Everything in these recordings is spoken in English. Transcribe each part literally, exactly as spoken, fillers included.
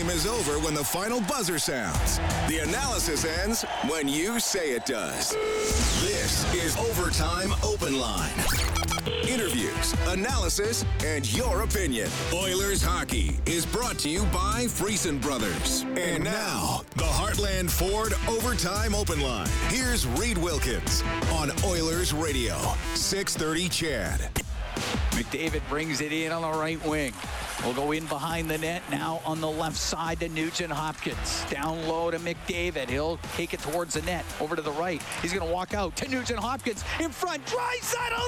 game is over when the final buzzer sounds. The analysis ends when you say it does. This is Overtime Open Line. Interviews, analysis, and your opinion. Oilers hockey is brought to you by Friesen Brothers. And now, the Heartland Ford Overtime Open Line. Here's Reed Wilkins on Oilers Radio, six thirty C H A D. McDavid brings it in on the right wing. We'll go in behind the net now on the left side to Nugent Hopkins. Down low to McDavid. He'll take it towards the net. Over to the right. He's going to walk out to Nugent Hopkins. In front, Draisaitl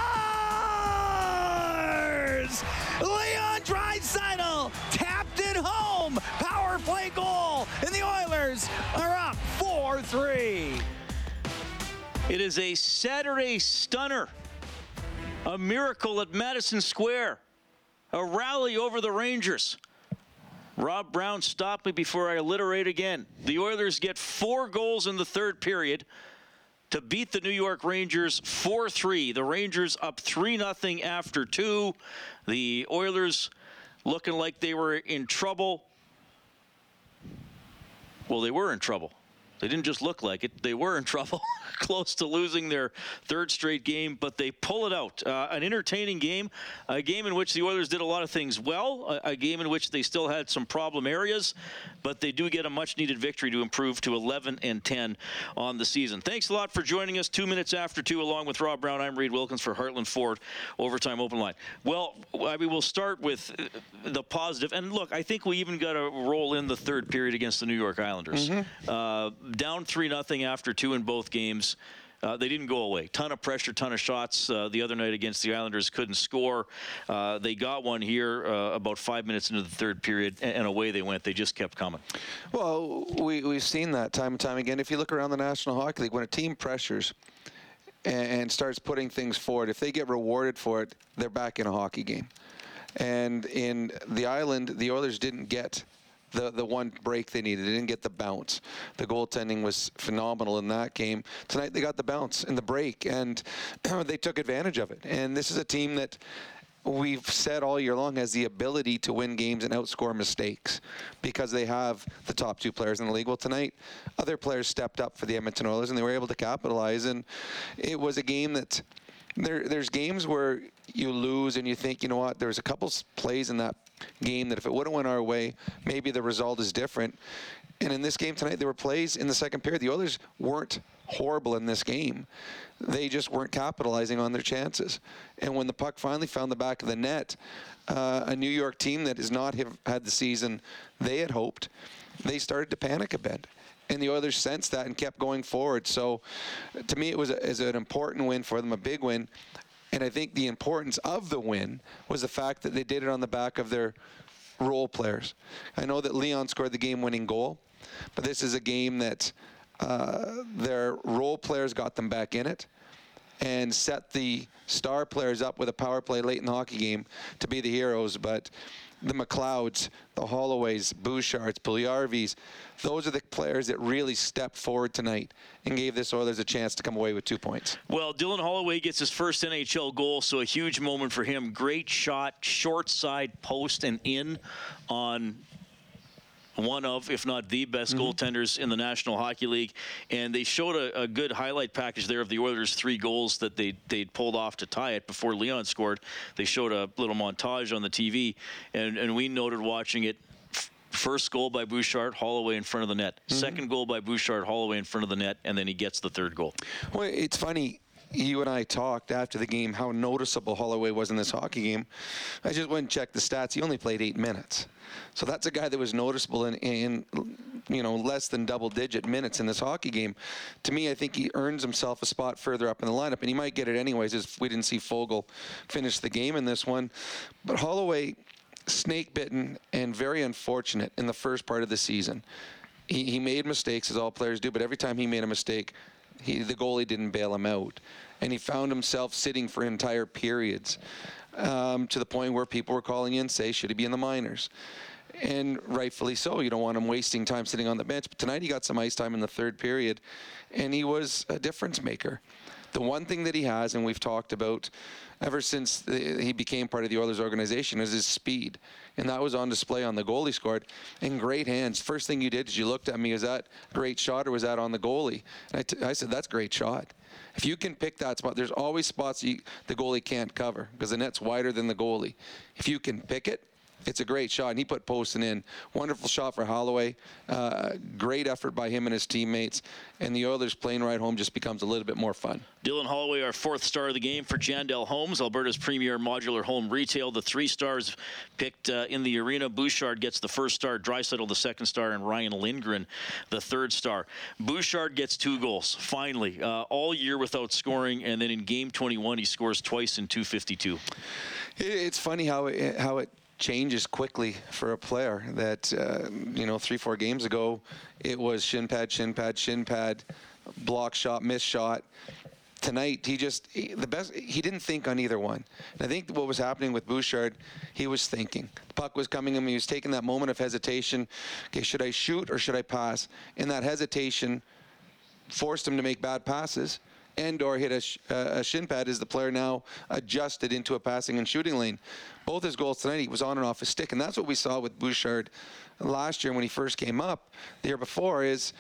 scores! Leon Draisaitl tapped it home. Power play goal. And the Oilers are up four three. It is a Saturday stunner. A miracle at Madison Square. A rally over the Rangers. Rob Brown stopped me before I alliterate again. The Oilers get four goals in the third period to beat the New York Rangers four three. The Rangers up three nothing after two. The Oilers looking like they were in trouble. Well, they were in trouble. They didn't just look like it. They were in trouble, close to losing their third straight game, but they pull it out. Uh, an entertaining game, a game in which the Oilers did a lot of things well, a, a game in which they still had some problem areas, but they do get a much-needed victory to improve to eleven and ten on the season. Thanks a lot for joining us. Two minutes after two, along with Rob Brown, I'm Reed Wilkins for Heartland Ford Overtime Open Line. Well, I mean, we'll start with the positive. And look, I think we even got to roll in the third period against the New York Islanders. Mm-hmm. Uh, down three nothing after two in both games. Uh, they didn't go away. Ton of pressure, ton of shots. Uh, the other night against the Islanders, couldn't score. Uh, they got one here uh, about five minutes into the third period, and, and away they went. They just kept coming. Well, we, we've seen that time and time again. If you look around the National Hockey League, when a team pressures and, and starts putting things forward, if they get rewarded for it, they're back in a hockey game. And in the Island, the Oilers didn't get the the one break they needed. They didn't get the bounce. The goaltending was phenomenal in that game. Tonight they got the bounce in the break, and they took advantage of it. And this is a team that we've said all year long has the ability to win games and outscore mistakes because they have the top two players in the league. Well, tonight, other players stepped up for the Edmonton Oilers, and they were able to capitalize. And it was a game that there there's games where you lose and you think, you know what, there's a couple plays in that game that if it would have went our way, maybe the result is different. And in this game tonight, there were plays in the second period. The Oilers weren't horrible in this game. They just weren't capitalizing on their chances. And when the puck finally found the back of the net, uh, a New York team that has not have had the season they had hoped, they started to panic a bit. And the Oilers sensed that and kept going forward. So to me, it was, a, it was an important win for them, a big win. And I think the importance of the win was the fact that they did it on the back of their role players. I know that Leon scored the game-winning goal, but this is a game that uh, their role players got them back in it and set the star players up with a power play late in the hockey game to be the heroes. But the McLeods, the Holloways, Bouchards, Puljujarvis, those are the players that really stepped forward tonight and gave this Oilers a chance to come away with two points. Well, Dylan Holloway gets his first N H L goal, so a huge moment for him. Great shot, short side post and in on one of, if not the best mm-hmm. goaltenders in the National Hockey League. And they showed a, a good highlight package there of the Oilers' three goals that they, they'd pulled off to tie it before Leon scored. They showed a little montage on the T V, and, and we noted watching it. First goal by Bouchard, Holloway in front of the net. Mm-hmm. Second goal by Bouchard, Holloway in front of the net, and then he gets the third goal. Well, it's funny. You and I talked after the game how noticeable Holloway was in this hockey game. I just went and checked the stats. He only played eight minutes. So that's a guy that was noticeable in, in you know, less than double-digit minutes in this hockey game. To me, I think he earns himself a spot further up in the lineup, and he might get it anyways if we didn't see Foegele finish the game in this one. But Holloway, snake-bitten and very unfortunate in the first part of the season. He, he made mistakes, as all players do, but every time he made a mistake, He, the goalie didn't bail him out. And he found himself sitting for entire periods um, to the point where people were calling in, say, should he be in the minors? And rightfully so. You don't want him wasting time sitting on the bench. But tonight he got some ice time in the third period, and he was a difference maker. The one thing that he has, and we've talked about ever since he became part of the Oilers organization, is his speed. And that was on display on the goal he scored. And great hands. First thing you did is you looked at me, is that a great shot or was that on the goalie? And I, t- I said, that's a great shot. If you can pick that spot, there's always spots you, the goalie can't cover because the net's wider than the goalie. If you can pick it, it's a great shot, and he put Poston in. Wonderful shot for Holloway. Uh, great effort by him and his teammates. And the Oilers' plane ride home just becomes a little bit more fun. Dylan Holloway, our fourth star of the game for Jandel Homes, Alberta's premier modular home retail. The three stars picked uh, in the arena. Bouchard gets the first star, Draisaitl the second star, and Ryan Lindgren the third star. Bouchard gets two goals, finally, uh, all year without scoring, and then in game twenty-one he scores twice in two fifty-two. It's funny how it, how it changes quickly for a player that, uh, you know, three, four games ago, it was shin pad, shin pad, shin pad, block shot, miss shot. Tonight, he just, he, the best, he didn't think on either one. And I think what was happening with Bouchard, he was thinking. The puck was coming to him, he was taking that moment of hesitation. Okay, should I shoot or should I pass? And that hesitation forced him to make bad passes and or hit a, sh- uh, a shin pad as the player now adjusted into a passing and shooting lane. Both his goals tonight, he was on and off his stick, and that's what we saw with Bouchard last year when he first came up. The year before is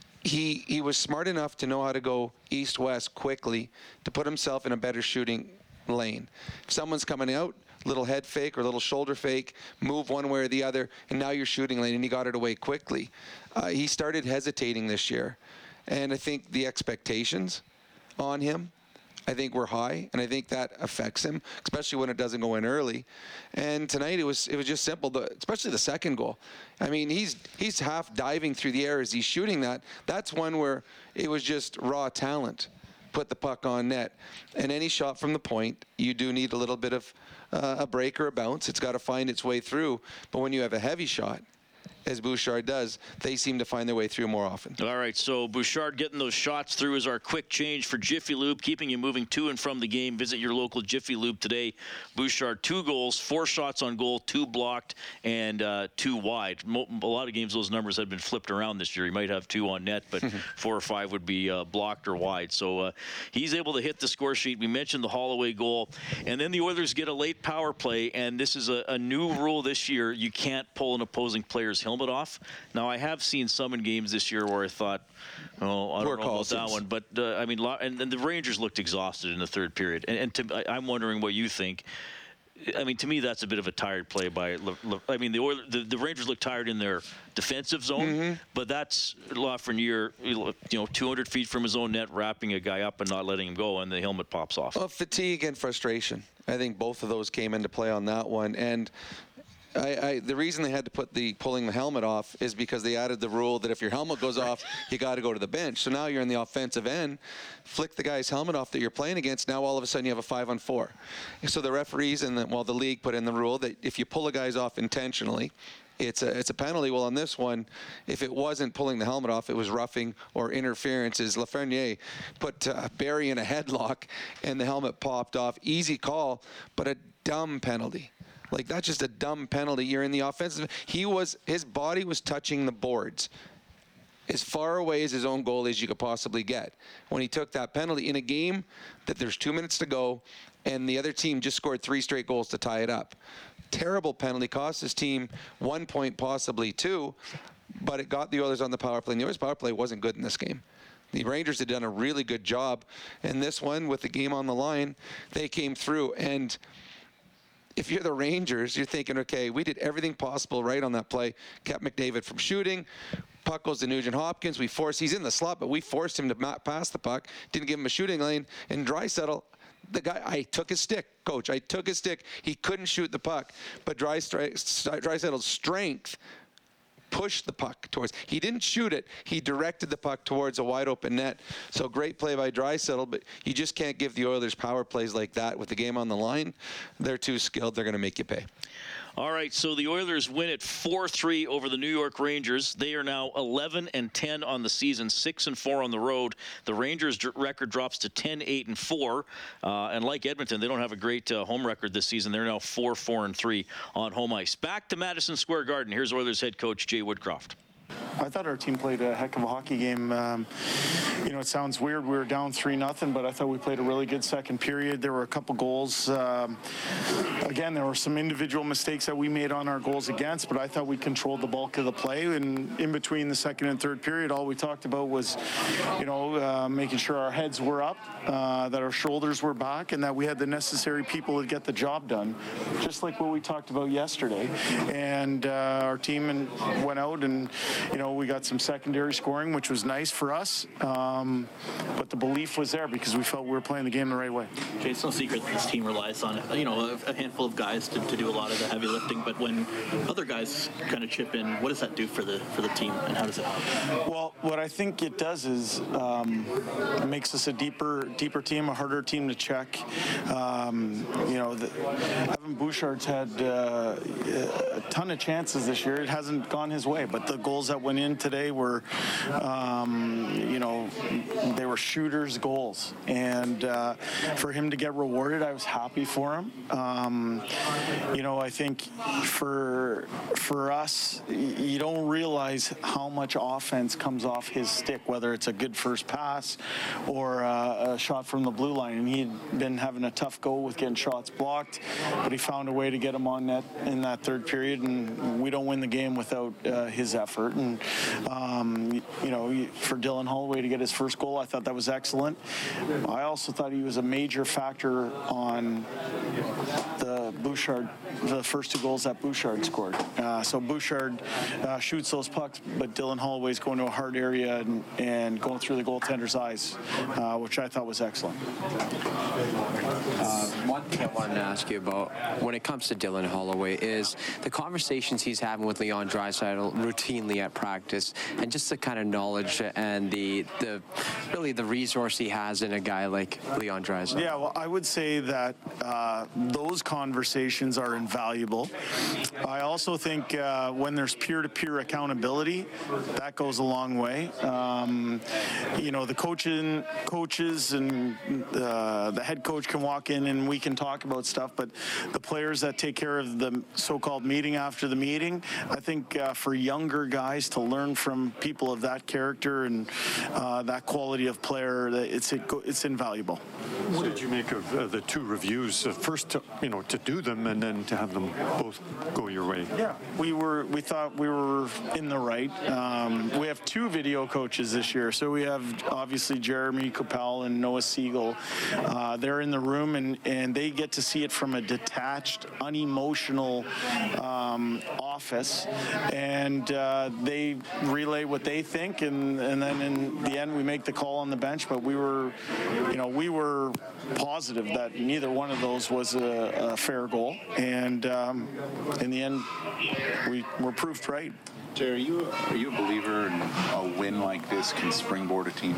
he he was smart enough to know how to go east-west quickly to put himself in a better shooting lane. If someone's coming out, little head fake or little shoulder fake, move one way or the other, and now you're shooting lane, and he got it away quickly. Uh, he started hesitating this year, and I think the expectations on him, I think we're high, and I think that affects him, especially when it doesn't go in early. And tonight it was it was just simple, the, especially the second goal. I mean, he's he's half diving through the air as he's shooting that. That's one where it was just raw talent. Put the puck on net. And any shot from the point, you do need a little bit of uh, a break or a bounce. It's got to find its way through. But when you have a heavy shot, as Bouchard does, they seem to find their way through more often. All right, so Bouchard getting those shots through is our quick change for Jiffy Lube, keeping you moving to and from the game. Visit your local Jiffy Lube today. Bouchard, two goals, four shots on goal, two blocked, and uh, two wide. Mo- a lot of games, those numbers have been flipped around this year. He might have two on net, but four or five would be uh, blocked or wide. So uh, he's able to hit the score sheet. We mentioned the Holloway goal. And then the Oilers get a late power play, and this is a, a new rule this year. You can't pull an opposing player's helmet off. Now, I have seen some in games this year where I thought, oh, I don't know about that one. But, uh, I mean, and, and the Rangers looked exhausted in the third period. And, and to, I, I'm wondering what you think. I mean, to me, that's a bit of a tired play by. I mean, the Oilers, the, the Rangers look tired in their defensive zone, mm-hmm. but that's Lafreniere, you know, two hundred feet from his own net, wrapping a guy up and not letting him go, and the helmet pops off. Well, fatigue and frustration. I think both of those came into play on that one, and I, I, the reason they had to put the pulling the helmet off is because they added the rule that if your helmet goes off, you got to go to the bench. So now you're in the offensive end, flick the guy's helmet off that you're playing against. Now all of a sudden you have a five on four. So the referees and the, well, the league put in the rule that if you pull a guy's off intentionally, it's a it's a penalty. Well, on this one, if it wasn't pulling the helmet off, it was roughing or interferences. Lafreniere put uh, Barry in a headlock, and the helmet popped off. Easy call, but a dumb penalty. Like, that's just a dumb penalty. You're in the offensive. He was, his body was touching the boards as far away as his own goal as you could possibly get when he took that penalty in a game that there's two minutes to go and the other team just scored three straight goals to tie it up. Terrible penalty, cost his team one point, possibly two, but it got the Oilers on the power play. And the Oilers power play wasn't good in this game. The Rangers had done a really good job. And this one, with the game on the line, they came through. And if you're the Rangers, you're thinking, okay, we did everything possible right on that play. Kept McDavid from shooting. Puck goes to Nugent Hopkins. We forced, he's in the slot, but we forced him to pass the puck. Didn't give him a shooting lane. And Draisaitl, the guy, I took his stick, coach. I took his stick. He couldn't shoot the puck. But Draisaitl's strength pushed the puck towards. He didn't shoot it. He directed the puck towards a wide open net. So great play by Draisaitl, but you just can't give the Oilers power plays like that with the game on the line. They're too skilled. They're going to make you pay. All right, so the Oilers win it four three over the New York Rangers. They are now eleven and ten on the season, six and four on the road. The Rangers' record drops to ten eight and four, uh, and like Edmonton, they don't have a great uh, home record this season. They're now four four and three on home ice. Back to Madison Square Garden. Here's Oilers head coach Jay Woodcroft. I thought our team played a heck of a hockey game. Um, you know, it sounds weird. We were down three nothing, but I thought we played a really good second period. There were a couple goals. Um, again, there were some individual mistakes that we made on our goals against, but I thought we controlled the bulk of the play. And in between the second and third period, all we talked about was, you know, uh, making sure our heads were up, uh, that our shoulders were back, and that we had the necessary people to get the job done, just like what we talked about yesterday. And uh, our team and went out and, you know, we got some secondary scoring, which was nice for us. Um, but the belief was there because we felt we were playing the game the right way. Okay, it's no secret that this team relies on, you know, a, a handful of guys to, to do a lot of the heavy lifting. But when other guys kind of chip in, what does that do for the for the team, and how does it help? Well, what I think it does is um, it makes us a deeper, deeper team, a harder team to check. Um, you know, the, Evan Bouchard's had uh, a ton of chances this year. It hasn't gone his way, but the goals that went in today were, um, you know, they were shooters' goals, and uh, for him to get rewarded, I was happy for him. Um, you know, I think for for us, you don't realize how much offense comes off his stick, whether it's a good first pass or uh, a shot from the blue line. And he'd been having a tough go with getting shots blocked, but he found a way to get them on net in that third period, and we don't win the game without uh, his effort. And, um, you know, for Dylan Holloway to get his first goal, I thought that was excellent. I also thought he was a major factor on the Bouchard, the first two goals that Bouchard scored. Uh, so Bouchard uh, shoots those pucks, but Dylan Holloway's going to a hard area and, and going through the goaltender's eyes, uh, which I thought was excellent. Uh, one thing I wanted to ask you about when it comes to Dylan Holloway is the conversations he's having with Leon Draisaitl routinely at practice, and just the kind of knowledge and the the really the resource he has in a guy like Leon Draisaitl. Yeah, well, I would say that uh, those conversations are invaluable. I also think uh, when there's peer-to-peer accountability, that goes a long way. Um, you know, the coaching, coaches and uh, the head coach can walk in and we can talk about stuff, but the players that take care of the so-called meeting after the meeting, I think uh, for younger guys to learn from people of that character and uh, that quality of player, it's it's invaluable. What did you make of uh, the two reviews? Uh, first, to, you know, to do them and then to have them both go your way. Yeah, we were. We thought we were in the right. Um, we have two video coaches this year, so we have obviously Jeremy Coppell and Noah Siegel. Uh, they're in the room and and they get to see it from a detached, unemotional um, office, and uh, they relay what they think, and and then in the end we make the call on the bench. But we were, you know, we were positive that neither one of those was a, a fair goal, and um, in the end, we were proved right. Jay, are you are you a believer in a win like this can springboard a team?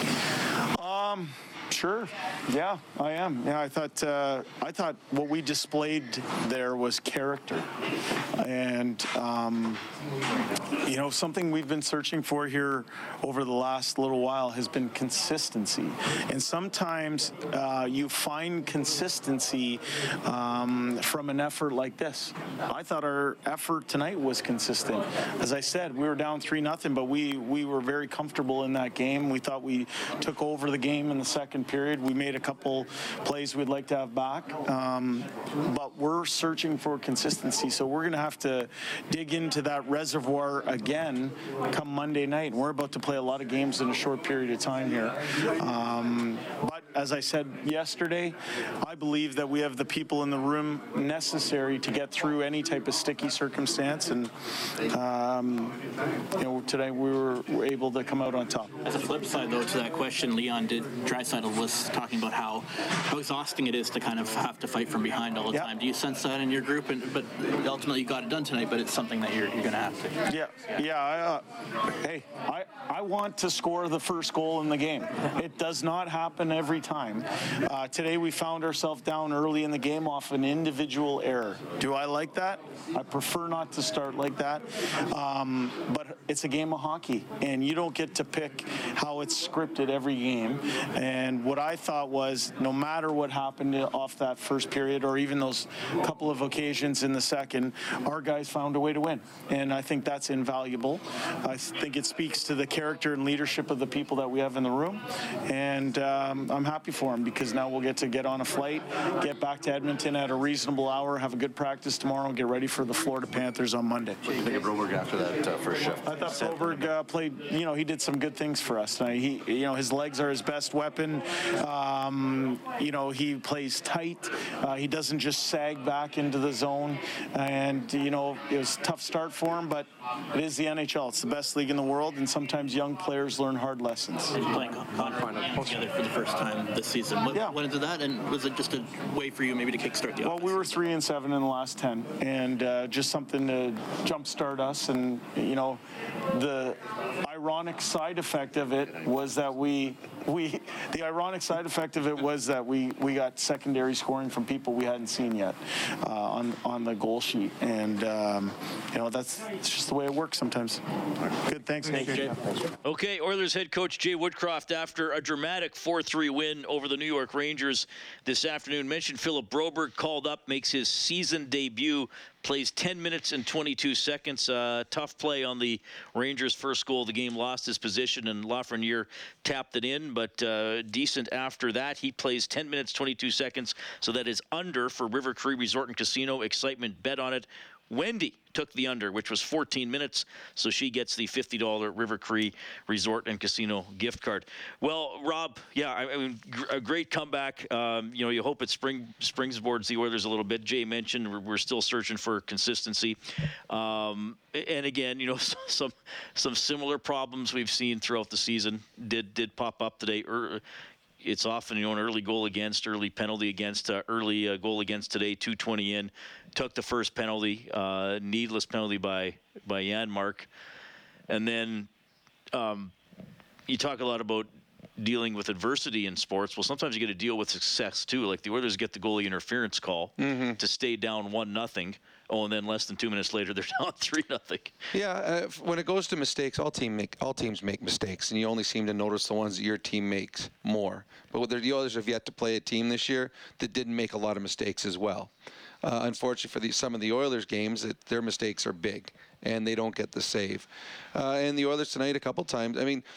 Um. Sure. Yeah, I am. Yeah, I thought uh, I thought what we displayed there was character, and um, you know, something we've been searching for here over the last little while has been consistency. And sometimes uh, you find consistency um, from an effort like this. I thought our effort tonight was consistent. As I said, we were down three nothing, but we we were very comfortable in that game. We thought we took over the game in the second period. We made a couple plays we'd like to have back, um, but we're searching for consistency. So we're going to have to dig into that reservoir again come Monday night. We're about to play a lot of games in a short period of time here. Um, but as I said yesterday, I believe that we have the people in the room necessary to get through any type of sticky circumstance. And um, you know, today we were, were able to come out on top. As a flip side, though, to that question, Leon did Draisaitl was talking about how, how exhausting it is to kind of have to fight from behind all the yeah. time. Do you sense that in your group? And but ultimately, you got it done tonight. But it's something that you're you're going to have to. Yeah, yeah. I, uh, hey, I I want to score the first goal in the game. It does not happen every time. time. Uh, today we found ourselves down early in the game off an individual error. Do I like that? I prefer not to start like that. Um, but it's a game of hockey, and you don't get to pick how it's scripted every game. And what I thought was, no matter what happened off that first period, or even those couple of occasions in the second, our guys found a way to win. And I think that's invaluable. I think it speaks to the character and leadership of the people that we have in the room. And um, I'm happy for them, because now we'll get to get on a flight, get back to Edmonton at a reasonable hour, have a good practice tomorrow, and get ready for the Florida Panthers on Monday. What do you think of Broberg after that uh, first shift? I thought Broberg uh, played, you know, he did some good things for us. Uh, he, you know, his legs are his best weapon. Um, you know, he plays tight. Uh, he doesn't just sag back into the zone. And, you know, it was a tough start for him, but it is the N H L. It's the best league in the world, and sometimes young players learn hard lessons. Playing Connor together for the first time this season. What Yeah. went into that, and was it just a way for you maybe to kickstart the Well, offense? we were three and seven in the last ten, and uh, just something to jumpstart us. And you know, the ironic side effect of it was that we we the ironic side effect of it was that we we got secondary scoring from people we hadn't seen yet uh, on on the goal sheet, and um, you know, that's it's just the way it works sometimes. Good, thanks. Thank you, Jay. Okay, Oilers head coach Jay Woodcroft, after a dramatic four three win over the New York Rangers this afternoon, mentioned Philip Broberg called up, makes his season debut, plays ten minutes and twenty-two seconds. Uh, tough play on the Rangers' first goal of the game, lost his position, and Lafreniere tapped it in, but uh, decent after that. He plays ten minutes, twenty-two seconds, so that is under for River Cree Resort and Casino. Excitement bet on it. Wendy took the under, which was fourteen minutes, so she gets the fifty dollars River Cree Resort and Casino gift card. Well, Rob, yeah, I, I mean, gr- a great comeback. Um, you know, you hope it spring springboards the Oilers a little bit. Jay mentioned we're, we're still searching for consistency, um, and again, you know, some some similar problems we've seen throughout the season did did pop up today. Er, It's often, you know, an early goal against, early penalty against, uh, early uh, goal against today, two twenty in. Took the first penalty, uh, needless penalty by by Janmark. And then um, you talk a lot about dealing with adversity in sports. Well, sometimes you get to deal with success, too. Like the Oilers get the goalie interference call mm-hmm. to stay down one nothing. Oh, and then less than two minutes later, they're down three nothing. Yeah, uh, when it goes to mistakes, all team make all teams make mistakes, and you only seem to notice the ones that your team makes more. But the Oilers have yet to play a team this year that didn't make a lot of mistakes as well. Uh, unfortunately for the, some of the Oilers games, that their mistakes are big, and they don't get the save. Uh, and the Oilers tonight a couple times. I mean,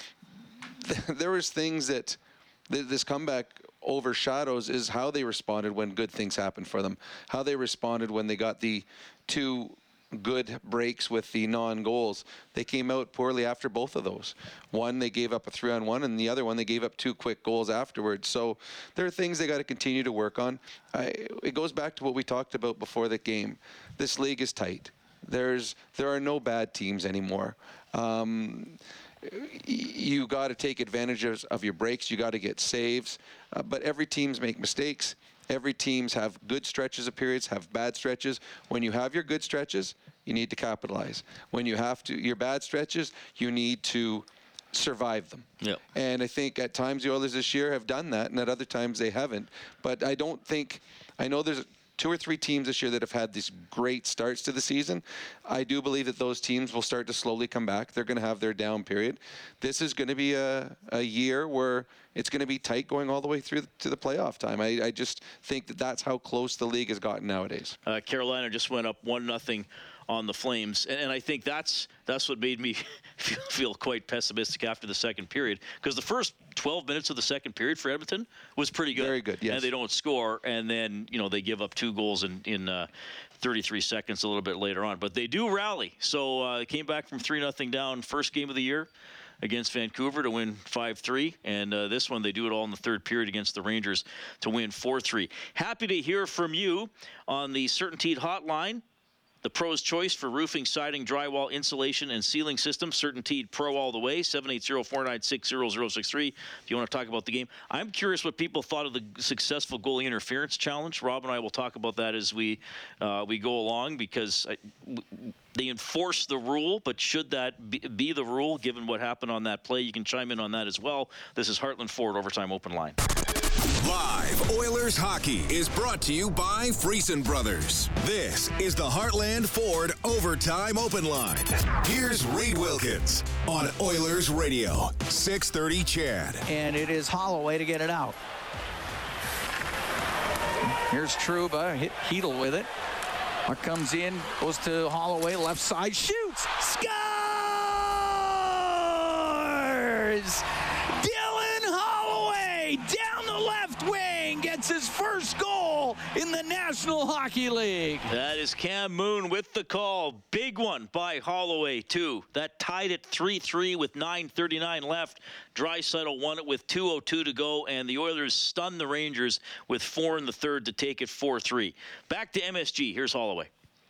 th- there was things that th- this comeback overshadows is how they responded when good things happened for them, how they responded when they got the two good breaks with the non-goals. They came out poorly after both of those. One, they gave up a three-on-one, and the other one, they gave up two quick goals afterwards. So there are things they got to continue to work on. I, it goes back to what we talked about before the game. This league is tight. There's there are no bad teams anymore. Um, you got to take advantage of, of your breaks. You got to get saves. Uh, but every teams make mistakes. Every teams have good stretches of periods, have bad stretches. When you have your good stretches, you need to capitalize. When you have to your bad stretches, you need to survive them. Yep. And I think at times the Oilers this year have done that, and at other times they haven't. But I don't think – I know there's two or three teams this year that have had these great starts to the season. I do believe that those teams will start to slowly come back. They're going to have their down period. This is going to be a, a year where it's going to be tight going all the way through to the playoff time. I, I just think that that's how close the league has gotten nowadays. Uh, Carolina just went up one nothing on the Flames, and, and I think that's that's what made me feel, feel quite pessimistic after the second period, because the first twelve minutes of the second period for Edmonton was pretty good. Very good, yes. And they don't score, and then, you know, they give up two goals in, in uh, thirty-three seconds a little bit later on. But they do rally. So uh, came back from three nothing down first game of the year against Vancouver to win five three, and uh, this one they do it all in the third period against the Rangers to win four three. Happy to hear from you on the CertainTeed hotline. The pro's choice for roofing, siding, drywall, insulation, and ceiling systems. CertainTeed Pro all the way. seven eight zero, four nine six, zero zero six three if you want to talk about the game. I'm curious what people thought of the successful goalie interference challenge. Rob and I will talk about that as we uh, we go along, because I, w- they enforce the rule, but should that be, be the rule given what happened on that play? You can chime in on that as well. This is Heartland Ford Overtime Open Line. Live Oilers hockey is brought to you by Friesen Brothers. This is the Heartland Ford Overtime Open Line. Here's Reed Wilkins on Oilers Radio, six thirty C H E D. And it is Holloway to get it out. Here's Trouba, hit Heedle with it. Puck comes in, goes to Holloway, left side, shoots, scores! Dylan Holloway down the left wing gets his first goal in the National Hockey League. That is Cam Moon with the call. Big one by Holloway, too. That tied it three three with nine thirty-nine left. Draisaitl won it with two oh two to go, and the Oilers stunned the Rangers with four in the third to take it four three. Back to M S G. Here's Holloway.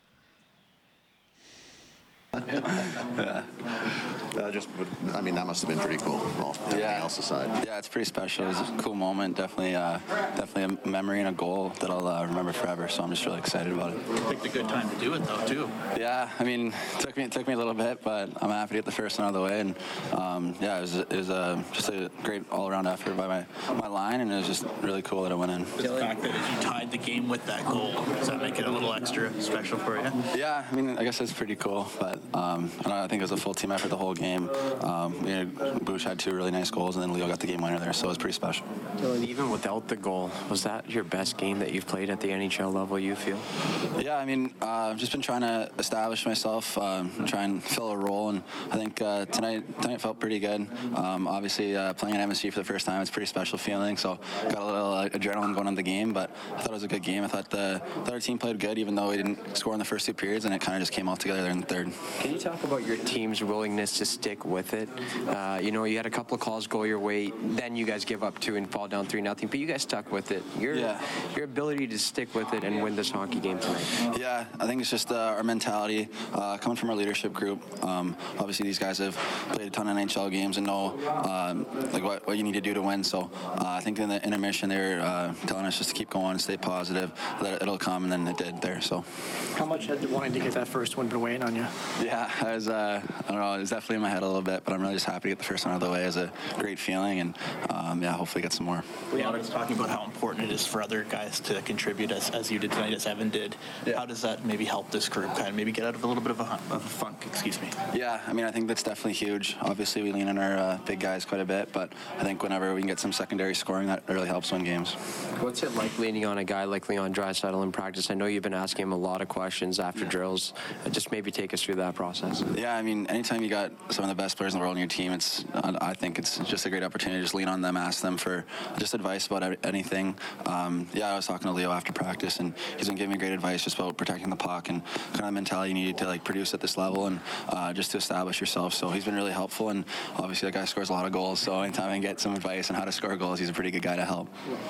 Yeah. Uh, just, I mean, that must have been pretty cool. Well, everything yeah. else aside. Yeah, it's pretty special. It was a cool moment. Definitely, uh, definitely a memory and a goal that I'll uh, remember forever. So I'm just really excited about it. You picked a good time to do it, though, too. Yeah, I mean, it took me it took me a little bit, but I'm happy to get the first one out of the way. And um, yeah, it was it was uh, just a great all-around effort by my my line, and it was just really cool that it went in. The fact that you tied the game with that goal, does that make it a little extra special for you? Yeah, I mean, I guess it's pretty cool, but um, I, don't know, I think it was a full team effort the whole game. Um, we had, Bush had two really nice goals, and then Leo got the game winner there, so it was pretty special. Dylan, even without the goal, was that your best game that you've played at the N H L level, you feel? Yeah, I mean, uh, I've just been trying to establish myself, um, try and fill a role, and I think uh, tonight tonight felt pretty good. Um, obviously, uh, playing at M S G for the first time, it's a pretty special feeling, so got a little uh, adrenaline going on the game, but I thought it was a good game. I thought the, thought our team played good, even though we didn't score in the first two periods, and it kind of just came all together there in the third. Can you talk about your team's willingness to stick with it? Uh, you know, you had a couple of calls go your way, then you guys give up two and fall down three nothing, but you guys stuck with it. Your yeah. your ability to stick with it and win this hockey game tonight. Yeah, I think it's just uh, our mentality uh, coming from our leadership group. Um, obviously, these guys have played a ton of N H L games and know um, like what, what you need to do to win. So uh, I think in the intermission they were uh, telling us just to keep going, stay positive, that it'll come, and then it did there. So how much had wanting to get that first one been weighing on you? Yeah, I was. Uh, I don't know. It was definitely in my head a little bit, but I'm really just happy to get the first one out of the way. It's a great feeling, and um, yeah, hopefully get some more. We are talking about how important it is for other guys to contribute as, as you did tonight, as Evan did. Yeah. How does that maybe help this group kind of maybe get out of a little bit of a, of a funk? Excuse me. Yeah, I mean, I think that's definitely huge. Obviously, we lean on our uh, big guys quite a bit, but I think whenever we can get some secondary scoring, that really helps win games. What's it like leaning on a guy like Leon Draisaitl in practice? I know you've been asking him a lot of questions after drills. Just maybe take us through that process. Yeah, I mean, anytime you got some of the best players in the world on your team, it's I think it's just a great opportunity to just lean on them, ask them for just advice about anything. Um, yeah, I was talking to Leo after practice, and he's been giving me great advice just about protecting the puck and kind of the mentality you need to like produce at this level and uh, just to establish yourself. So he's been really helpful, and obviously that guy scores a lot of goals. So anytime I can get some advice on how to score goals, he's a pretty good guy to help.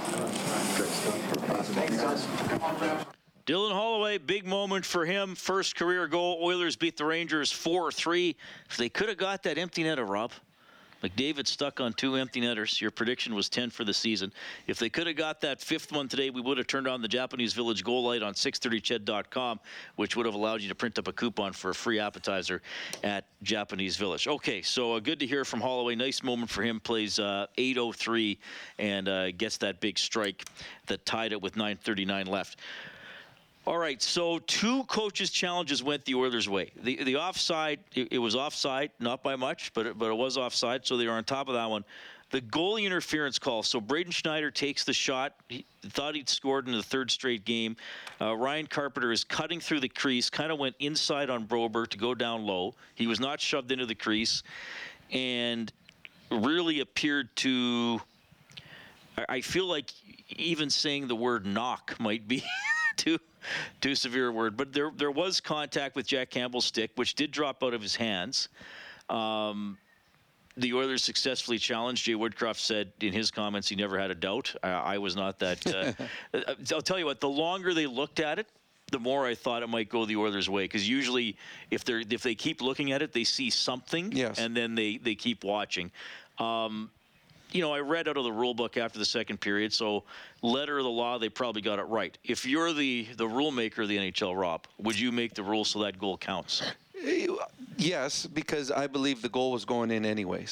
Dylan Holloway, big moment for him. First career goal. Oilers beat the Rangers four three. If they could have got that empty netter, Rob. McDavid stuck on two empty netters. Your prediction was ten for the season. If they could have got that fifth one today, we would have turned on the Japanese Village goal light on six thirty C H E D dot com, which would have allowed you to print up a coupon for a free appetizer at Japanese Village. Okay, so uh, good to hear from Holloway. Nice moment for him. Plays uh, eight oh three and uh, gets that big strike that tied it with nine thirty-nine left. All right, so two coaches' challenges went the Oilers' way. The the offside, it, it was offside, not by much, but it, but it was offside, so they were on top of that one. The goalie interference call. So Braden Schneider takes the shot. He thought he'd scored in the third straight game. Uh, Ryan Carpenter is cutting through the crease, kind of went inside on Broberg to go down low. He was not shoved into the crease, and really appeared to. I, I feel like even saying the word knock might be too. Too severe a word, but there there was contact with Jack Campbell's stick, which did drop out of his hands. Um, the Oilers successfully challenged. Jay Woodcroft said in his comments he never had a doubt. I, I was not that. Uh, I'll tell you what, the longer they looked at it, the more I thought it might go the Oilers' way. Because usually if they're if they keep looking at it, they see something, yes. and then they, they keep watching. Um, You know, I read out of the rule book after the second period, so letter of the law, they probably got it right. If you're the, the rule maker of the N H L, Rob, would you make the rule so that goal counts? Yes, because I believe the goal was going in anyways.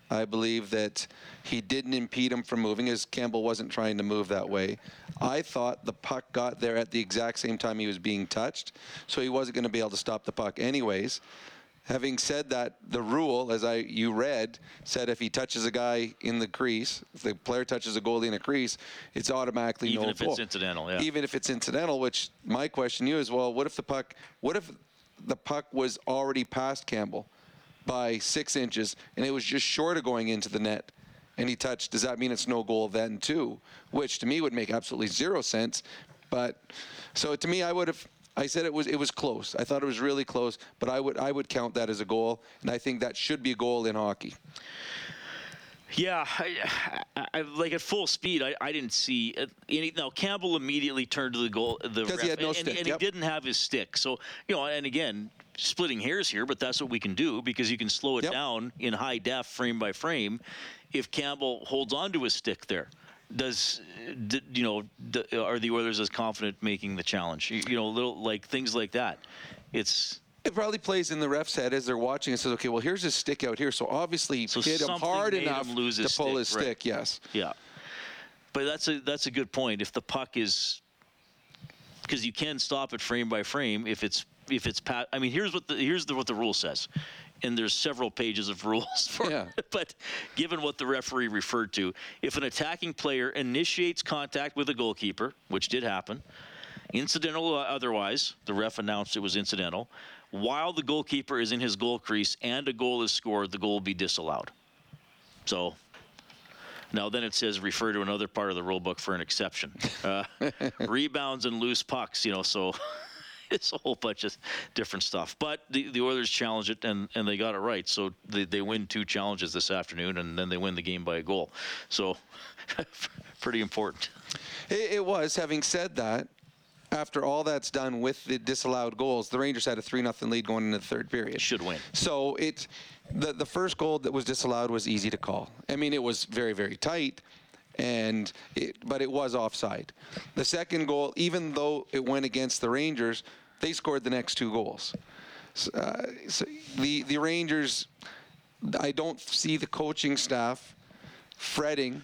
I believe that he didn't impede him from moving, as Campbell wasn't trying to move that way. I thought the puck got there at the exact same time he was being touched, so he wasn't going to be able to stop the puck anyways. Having said that, the rule, as I you read, said if he touches a guy in the crease, if the player touches a goalie in a crease, it's automatically Even no if goal. it's incidental, yeah. Even if it's incidental, which my question to you is, well, what if the puck, what if the puck was already past Campbell by six inches and it was just short of going into the net and he touched? Does that mean it's no goal then too? Which to me would make absolutely zero sense. But so to me, I would have. I said it was it was close. I thought it was really close, but I would I would count that as a goal, and I think that should be a goal in hockey. Yeah, I, I, I, like at full speed, I, I didn't see uh, any. Now Campbell immediately turned to the goal, the ref, he had no and, stick, and yep. he didn't have his stick. So you know, and again, splitting hairs here, but that's what we can do because you can slow it yep. down in high def, frame by frame, if Campbell holds on to his stick there. Does d- you know? D- are the Oilers as confident making the challenge? You, you know, little like things like that. It's it probably plays in the ref's head as they're watching and says, okay, well here's his stick out here, so obviously so hit him hard enough him lose his to pull stick, his right. stick. Yes. Yeah, but that's a that's a good point. If the puck is, because you can stop it frame by frame if it's if it's pat. I mean, here's what the here's the, what the rule says. And there's several pages of rules for yeah. it. But given what the referee referred to, if an attacking player initiates contact with a goalkeeper, which did happen, incidental or otherwise, the ref announced it was incidental, while the goalkeeper is in his goal crease and a goal is scored, the goal will be disallowed. So now then it says refer to another part of the rule book for an exception. Uh, rebounds and loose pucks, you know, so... It's a whole bunch of different stuff. But the, the Oilers challenged it, and, and they got it right. So they, they win two challenges this afternoon, and then they win the game by a goal. So pretty important. It, it was. Having said that, after all that's done with the disallowed goals, the Rangers had a three nothing lead going into the third period. Should win. So it, the, the first goal that was disallowed was easy to call. I mean, it was very, very tight. And it, but it was offside. The second goal, even though it went against the Rangers, they scored the next two goals. Uh, so the the Rangers, I don't see the coaching staff fretting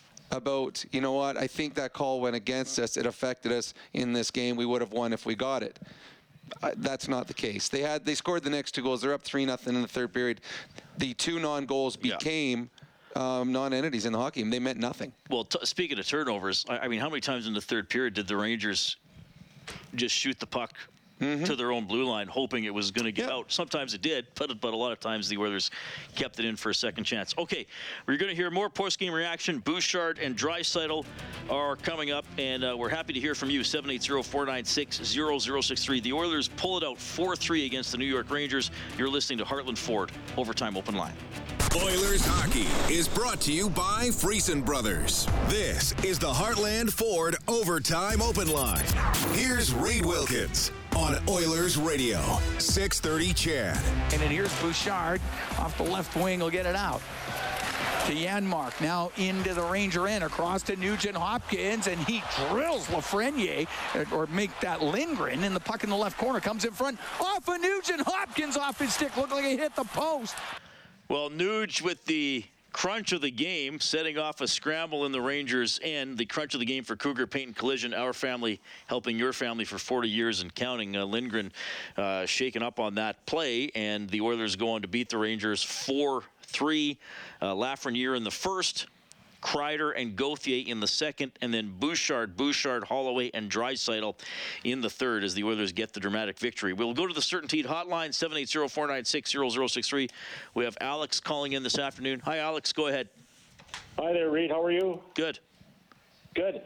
about, you know what, I think that call went against us. It affected us in this game. We would have won if we got it. Uh, that's not the case. They had they scored the next two goals. They're up three nothing in the third period. The two non-goals became. Yeah. Um, non-entities in the hockey game. They meant nothing. Well, t- speaking of turnovers, I, I mean, how many times in the third period did the Rangers just shoot the puck mm-hmm. to their own blue line, hoping it was going to get yeah. out? Sometimes it did, but but a lot of times the Oilers kept it in for a second chance. Okay, we're going to hear more post-game reaction. Bouchard and Draisaitl are coming up, and uh, we're happy to hear from you. seven eight zero, four nine six, zero zero six three. The Oilers pull it out four three against the New York Rangers. You're listening to Heartland Ford Overtime Open Line. Oilers Hockey is brought to you by Friesen Brothers. This is the Heartland Ford Overtime Open Line. Here's Reed Wilkins on Oilers Radio, six thirty C H E D. And then here's Bouchard off the left wing. Will get it out to Janmark. Now into the Ranger end, across to Nugent Hopkins, and he drills Lafreniere, or make that Lindgren, and the puck in the left corner comes in front off of Nugent Hopkins off his stick. Looked like it hit the post. Well, Nuge with the crunch of the game, setting off a scramble in the Rangers end. The crunch of the game for Cougar Paint and Collision, our family helping your family for forty years and counting. Uh, Lindgren uh, shaken up on that play, and the Oilers go on to beat the Rangers four three. Uh, Lafreniere in the first, Kreider and Gauthier in the second, and then Bouchard, Bouchard, Holloway, and Draisaitl in the third as the Oilers get the dramatic victory. We'll go to the Certainteed hotline, seven eight zero, four nine six, zero zero six three. We have Alex calling in this afternoon. Hi, Alex. Go ahead. Hi there, Reed. How are you? Good. Good.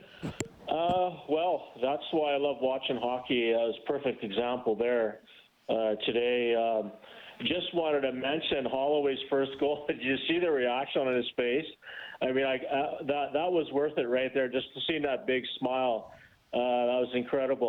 Uh, well, that's why I love watching hockey. Uh, it's a perfect example there uh, today. Um, just wanted to mention Holloway's first goal. Did you see the reaction on his face? I mean, I, uh, that that was worth it right there, just to see that big smile. Uh, that was incredible.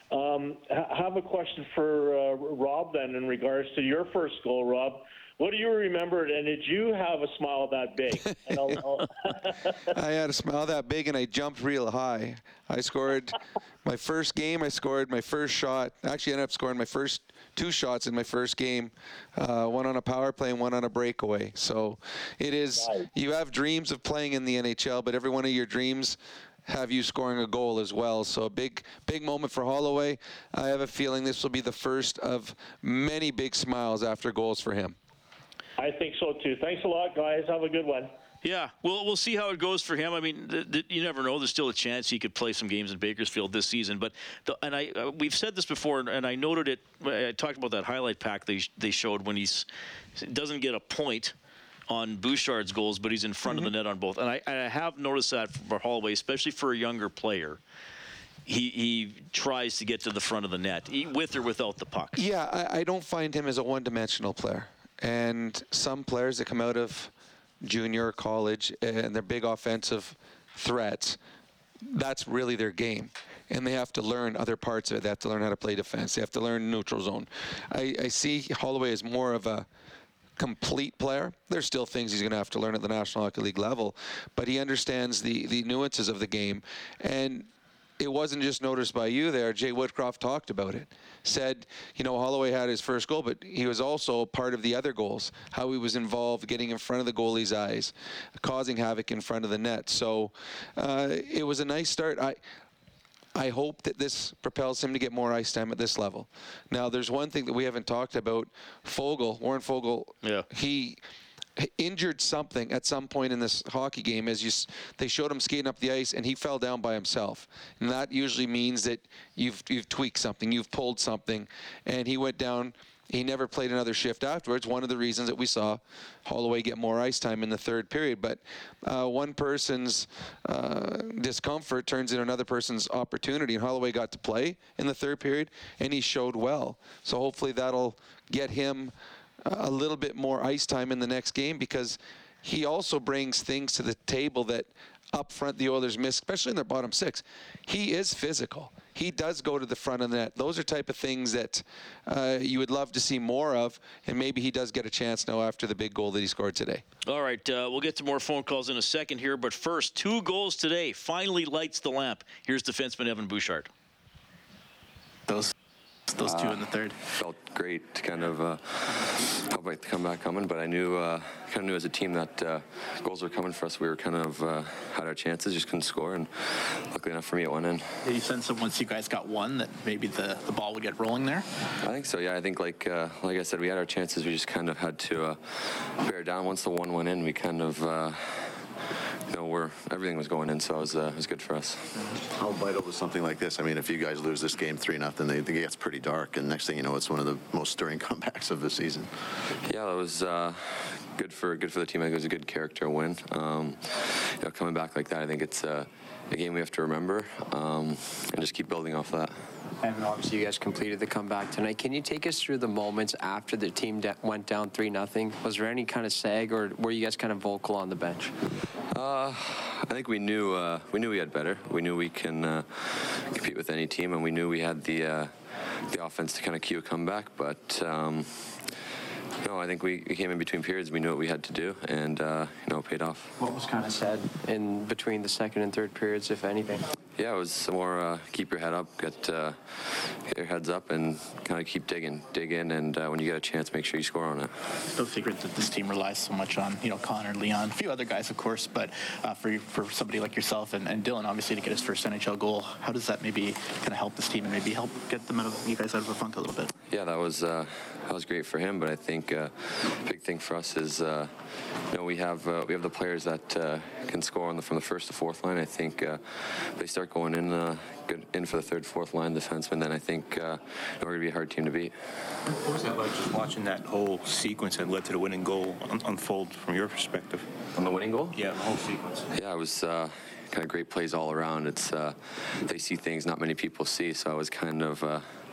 Um, I have a question for uh, Rob then in regards to your first goal, Rob. What do you remember, and did you have a smile that big? And I'll, I'll I had a smile that big, and I jumped real high. I scored my first game. I scored my first shot. Actually, I ended up scoring my first two shots in my first game, uh, one on a power play and one on a breakaway. So it is, nice. You have dreams of playing in the N H L, but every one of your dreams have you scoring a goal as well. So a big, big moment for Holloway. I have a feeling this will be the first of many big smiles after goals for him. I think so too. Thanks a lot, guys. Have a good one. Yeah, we'll we'll see how it goes for him. I mean, the, the, you never know. There's still a chance he could play some games in Bakersfield this season. But the, and I uh, we've said this before, and I noted it. I talked about that highlight pack they they showed when he's doesn't get a point on Bouchard's goals, but he's in front mm-hmm. of the net on both. And I, and I have noticed that for Holloway, especially for a younger player. He, he tries to get to the front of the net, with or without the puck. Yeah, I, I don't find him as a one-dimensional player. And some players that come out of junior college and they're big offensive threats, that's really their game. And they have to learn other parts of it. They have to learn how to play defense. They have to learn neutral zone. I, I see Holloway as more of a complete player. There's still things he's going to have to learn at the National Hockey League level, but he understands the, the nuances of the game. And it wasn't just noticed by you there. Jay Woodcroft talked about it. Said, you know, Holloway had his first goal, but he was also part of the other goals, how he was involved getting in front of the goalie's eyes, causing havoc in front of the net. So uh, it was a nice start. I I hope that this propels him to get more ice time at this level. Now, there's one thing that we haven't talked about. Fogle, Warren Fogle, yeah. he injured something at some point in this hockey game as you they showed him skating up the ice and he fell down by himself, and that usually means that you've you've tweaked something, you've pulled something, and he went down. He never played another shift afterwards. One of the reasons that we saw Holloway get more ice time in the third period. But uh, one person's uh, discomfort turns into another person's opportunity, and Holloway got to play in the third period, and he showed well. So hopefully that'll get him a little bit more ice time in the next game, because he also brings things to the table that up front the Oilers miss, especially in their bottom six. He is physical. He does go to the front of the net. Those are type of things that uh, you would love to see more of, and maybe he does get a chance now after the big goal that he scored today. All right, uh, we'll get to more phone calls in a second here, but first, two goals today finally lights the lamp. Here's defenseman Evan Bouchard. Those Those two uh, in the third. Felt great to kind of uh, felt like the comeback coming, but I knew uh, kind of knew as a team that uh, goals were coming for us. We were kind of uh, had our chances, just couldn't score, and luckily enough for me, it went in. Did you sense that once you guys got one, that maybe the, the ball would get rolling there? I think so. Yeah, I think like uh, like I said, we had our chances. We just kind of had to uh, bear down. Once the one went in, we kind of. Uh, You know, we're, everything was going in, so it was, uh, it was good for us. How vital was something like this? I mean, if you guys lose this game three nothing, it gets pretty dark, and next thing you know, it's one of the most stirring comebacks of the season. Yeah, it was uh, good for good for the team. I think it was a good character win. Um, you know, coming back like that, I think it's uh, a game we have to remember um, and just keep building off that. And obviously you guys completed the comeback tonight. Can you take us through the moments after the team de- went down three nothing? Was there any kind of sag, or were you guys kind of vocal on the bench? Uh, I think we knew uh, we knew we had better. We knew we can uh, compete with any team, and we knew we had the uh, the offense to kind of cue a comeback. But um, no, I think we, we came in between periods. We knew what we had to do, and uh, you know, it paid off. What was kind of said in between the second and third periods, if anything? Yeah, it was more uh, keep your head up, get, uh, get your heads up, and kind of keep digging, dig in, and uh, when you get a chance, make sure you score on it. No secret that this team relies so much on, you know, Connor, Leon, a few other guys, of course, but uh, for for somebody like yourself and, and Dylan, obviously, to get his first N H L goal, how does that maybe kind of help this team and maybe help get them out of you guys out of a funk a little bit? Yeah, that was uh, that was great for him, but I think uh, big thing for us is, uh, you know, we have uh, we have the players that uh, can score on the, from the first to fourth line. I think uh, they start going in uh, good in for the third, fourth line defenseman, then I think uh, we're going to be a hard team to beat. What was that like, just watching that whole sequence that led to the winning goal un- unfold from your perspective? On the winning goal? Yeah, the whole sequence. Yeah, it was uh, kind of great plays all around. It's uh, they see things not many people see, so I was kind of uh,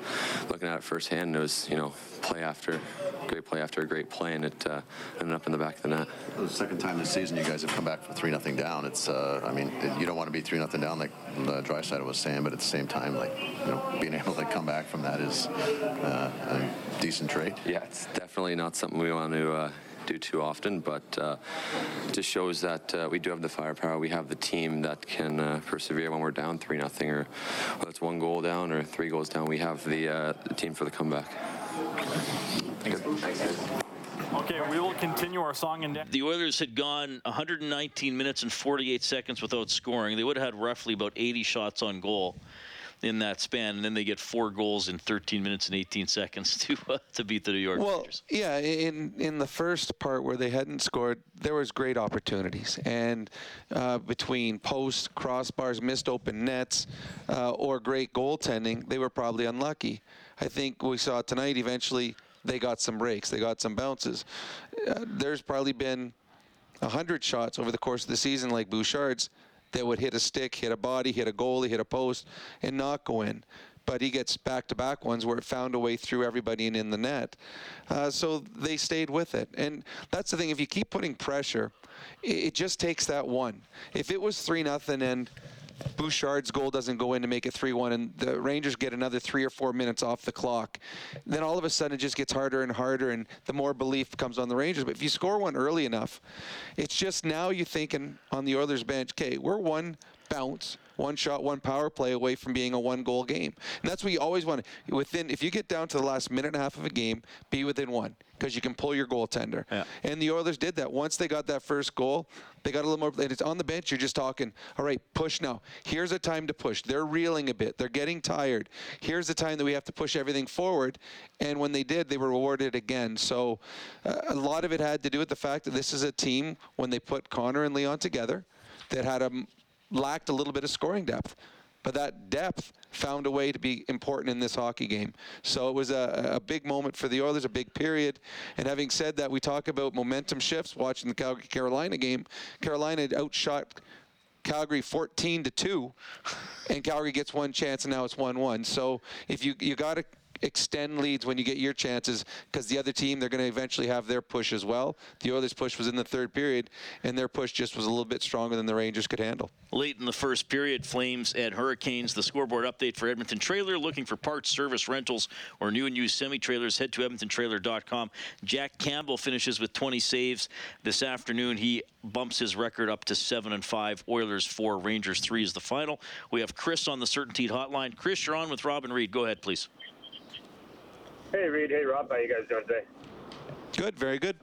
looking at it firsthand, it was, you know, play after great play after a great play, and it uh, ended up in the back of the net. The second time this season you guys have come back from three nothing down. It's, uh, I mean, you don't want to be three nothing down like the Draisaitl was saying, but at the same time, like, you know, being able to come back from that is uh, a decent trade. Yeah, it's definitely not something we want to uh, do too often, but uh, it just shows that uh, we do have the firepower. We have the team that can uh, persevere when we're down three nothing, or whether it's one goal down or three goals down. We have the, uh, the team for the comeback. Thanks. Thanks. Okay, we will continue our song and dance. The Oilers had gone one hundred nineteen minutes and forty-eight seconds without scoring. They would have had roughly about eighty shots on goal in that span, and then they get four goals in thirteen minutes and eighteen seconds to uh, to beat the New York well, Rangers. Yeah, in in the first part where they hadn't scored, there was great opportunities, and uh, between posts, crossbars, missed open nets, uh, or great goaltending, they were probably unlucky. I think we saw tonight. Eventually, they got some breaks, they got some bounces. Uh, there's probably been a hundred shots over the course of the season, like Bouchard's, that would hit a stick, hit a body, hit a goalie, hit a post, and not go in. But he gets back-to-back ones where it found a way through everybody and in the net. Uh, so they stayed with it. And that's the thing. If you keep putting pressure, it, it just takes that one. If it was three nothing and Bouchard's goal doesn't go in to make it three one, and the Rangers get another three or four minutes off the clock, then all of a sudden it just gets harder and harder, and the more belief comes on the Rangers. But if you score one early enough, it's just now you're thinking on the Oilers bench, okay, we're one bounce, one shot, one power play away from being a one-goal game. And that's what you always want to, within, if you get down to the last minute and a half of a game, be within one, because you can pull your goaltender. Yeah. And the Oilers did that. Once they got that first goal, they got a little more, and it's on the bench, you're just talking, all right, push now. Here's a time to push. They're reeling a bit. They're getting tired. Here's the time that we have to push everything forward. And when they did, they were rewarded again. So uh, a lot of it had to do with the fact that this is a team, when they put Connor and Leon together, that had a lacked a little bit of scoring depth, but that depth found a way to be important in this hockey game. So it was a, a big moment for the Oilers, a big period. And having said that, we talk about momentum shifts. Watching the Calgary-Carolina game, Carolina had outshot Calgary fourteen to two, and Calgary gets one chance, and now it's one one. So if you you got to extend leads when you get your chances, because the other team, they're going to eventually have their push as well. The Oilers' push was in the third period, and their push just was a little bit stronger than the Rangers could handle. Late in the first period, Flames at Hurricanes. The scoreboard update for Edmonton Trailer. Looking for parts, service, rentals, or new and used semi-trailers, head to edmonton trailer dot com. Jack Campbell finishes with twenty saves this afternoon. He bumps his record up to seven and five. Oilers four, Rangers three is the final. We have Chris on the Certainteed hotline. Chris, you're on with Rob and Reed. Go ahead, please. Hey, Reed. Hey, Rob. How you guys doing today? Good. Very good.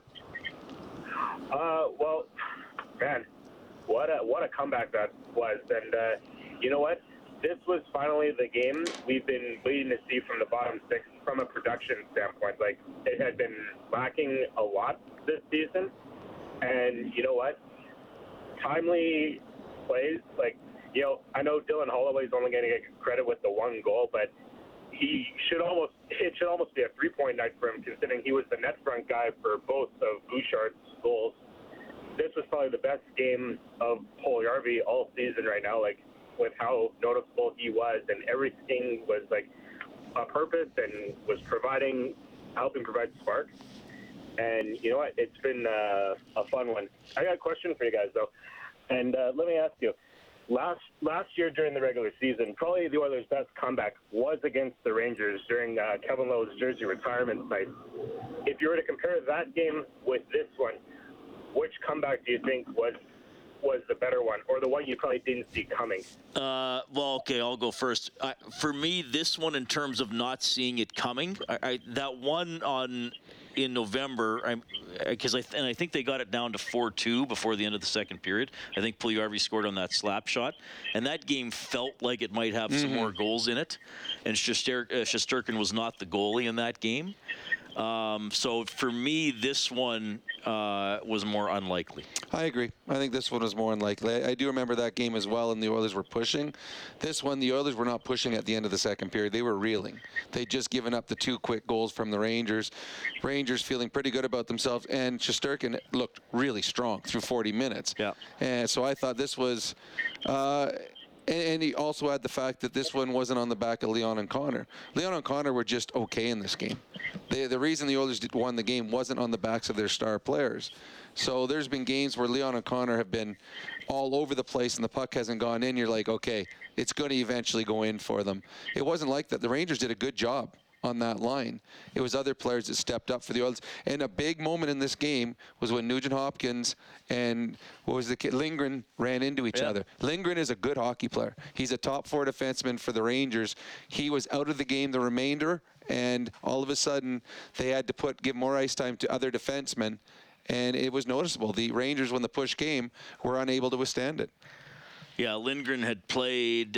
Uh, well, man, what a what a comeback that was. And uh, you know what? This was finally the game we've been waiting to see from the bottom six from a production standpoint. Like, it had been lacking a lot this season. And you know what? Timely plays. Like, you know, I know Dylan Holloway's only going to get credit with the one goal, but he should almost it should almost be a three-point night for him, considering he was the net front guy for both of Bouchard's goals. This was probably the best game of Puljujarvi all season right now, like, with how noticeable he was, and everything was like a purpose and was providing, helping provide spark. And you know what? It's been uh, a fun one. I got a question for you guys though, and uh, let me ask you. Last last year during the regular season, probably the Oilers' best comeback was against the Rangers during uh, Kevin Lowe's jersey retirement night. If you were to compare that game with this one, which comeback do you think was was the better one, or the one you probably didn't see coming? Uh, well, okay, I'll go first. I, for me, this one, in terms of not seeing it coming, I, I, that one on in November, because I, I th- and I think they got it down to four two before the end of the second period. I think Puljujarvi scored on that slap shot, and that game felt like it might have mm-hmm. some more goals in it. And Shesterkin uh, Shesterkin was not the goalie in that game. Um, so for me, this one uh, was more unlikely. I agree. I think this one was more unlikely. I, I do remember that game as well, and the Oilers were pushing. This one, the Oilers were not pushing at the end of the second period. They were reeling. They'd just given up the two quick goals from the Rangers. Rangers feeling pretty good about themselves, and Shesterkin looked really strong through forty minutes. Yeah. And so I thought this was... Uh, And, and he also had the fact that this one wasn't on the back of Leon and Connor. Leon and Connor were just okay in this game. They, the reason the Oilers did, won the game wasn't on the backs of their star players. So there's been games where Leon and Connor have been all over the place and the puck hasn't gone in. You're like, okay, it's going to eventually go in for them. It wasn't like that. The Rangers did a good job on that line. It was other players that stepped up for the Oilers. And a big moment in this game was when Nugent Hopkins and what was the kid Lindgren ran into each yeah. other. Lindgren is a good hockey player. He's a top four defenseman for the Rangers. He was out of the game the remainder, and all of a sudden they had to put give more ice time to other defensemen, and it was noticeable. The Rangers, when the push came, were unable to withstand it. Yeah, Lindgren had played,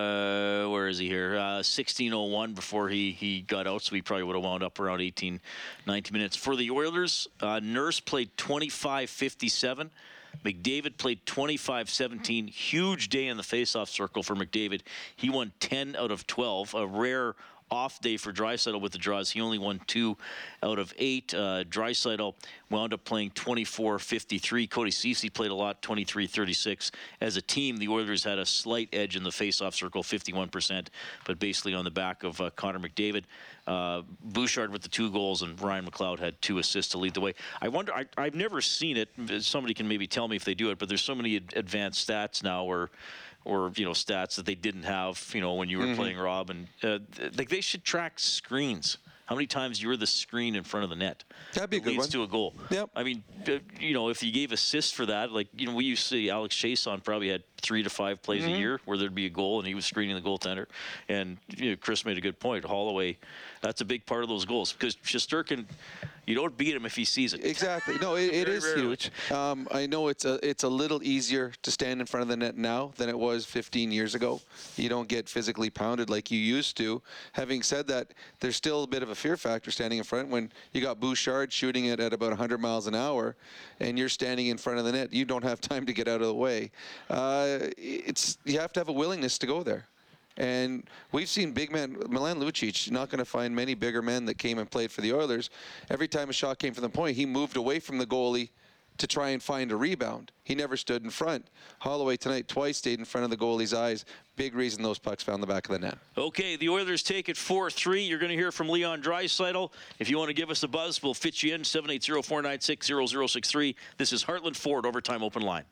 uh, where is he here, uh, sixteen oh one before he, he got out, so he probably would have wound up around eighteen, nineteen minutes. For the Oilers, uh, Nurse played twenty-five fifty-seven. McDavid played twenty-five seventeen. Huge day in the faceoff circle for McDavid. He won ten out of twelve, a rare off day for Draisaitl with the draws. He only won two out of eight. Uh, Draisaitl wound up playing twenty-four fifty-three. Cody Ceci played a lot, twenty-three thirty-six. As a team, the Oilers had a slight edge in the face-off circle, fifty-one percent, but basically on the back of uh, Connor McDavid. Uh, Bouchard with the two goals, and Ryan McLeod had two assists to lead the way. I wonder, I, I've never seen it. Somebody can maybe tell me if they do it, but there's so many ad- advanced stats now where or, you know, stats that they didn't have, you know, when you were mm-hmm. playing Rob. And, uh, like, they should track screens. How many times you were the screen in front of the net? That'd be a good leads one. to a goal. Yep. I mean, uh, you know, if you gave assists for that, like, you know, we used to see Alex Chason probably had three to five plays mm-hmm. a year where there'd be a goal and he was screening the goaltender. And, you know, Chris made a good point. Holloway, that's a big part of those goals because Shesterkin, you don't beat him if he sees it. Exactly. No, it, it is rarely. huge. Um, I know it's a it's a little easier to stand in front of the net now than it was fifteen years ago. You don't get physically pounded like you used to. Having said that, there's still a bit of a fear factor standing in front when you got Bouchard shooting it at about one hundred miles an hour and you're standing in front of the net. You don't have time to get out of the way. Uh, it's you have to have a willingness to go there. And we've seen big men, Milan Lucic, not going to find many bigger men that came and played for the Oilers. Every time a shot came from the point, he moved away from the goalie to try and find a rebound. He never stood in front. Holloway tonight twice stayed in front of the goalie's eyes. Big reason those pucks found the back of the net. Okay, the Oilers take it four three. You're going to hear from Leon Draisaitl. If you want to give us a buzz, we'll fit you in, seven eight zero, four nine six, zero zero six three. This is Heartland Ford Overtime Open Line.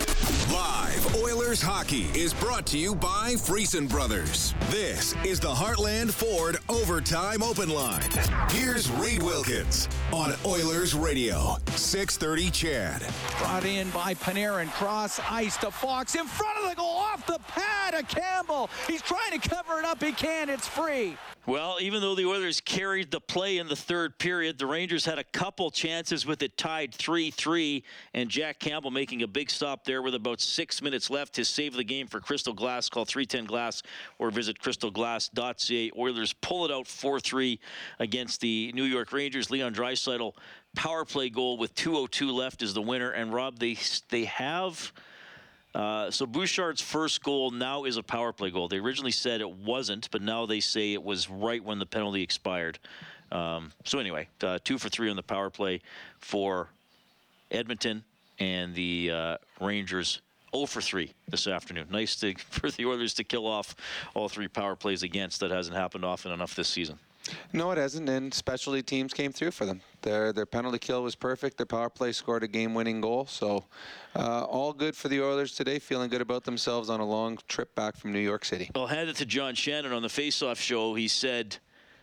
Live Oilers hockey is brought to you by Friesen Brothers. This is the Heartland Ford Overtime Open Line. Here's Reed Wilkins on Oilers Radio, six thirty C H E D. Brought in by Panarin, cross ice to Fox, in front of the goal, off the pad of Campbell. He's trying to cover it up, he can't, it's free. Well, even though the Oilers carried the play in the third period, the Rangers had a couple chances with it tied three three, and Jack Campbell making a big stop there with about six minutes left. His save of the game for Crystal Glass. Call three ten glass or visit crystal glass dot c a. Oilers pull it out four three against the New York Rangers. Leon Draisaitl, power play goal with two oh two left is the winner. And, Rob, they they have... Uh, so Bouchard's first goal now is a power play goal. They originally said it wasn't, but now they say it was right when the penalty expired. Um, so anyway, uh, two for three on the power play for Edmonton, and the uh, Rangers oh for three this afternoon. Nice to, for the Oilers to kill off all three power plays against. That hasn't happened often enough this season. No, it hasn't, and specialty teams came through for them. Their their penalty kill was perfect. Their power play scored a game-winning goal. So uh, all good for the Oilers today, feeling good about themselves on a long trip back from New York City. I'll hand it to John Shannon on the Face-Off show. He said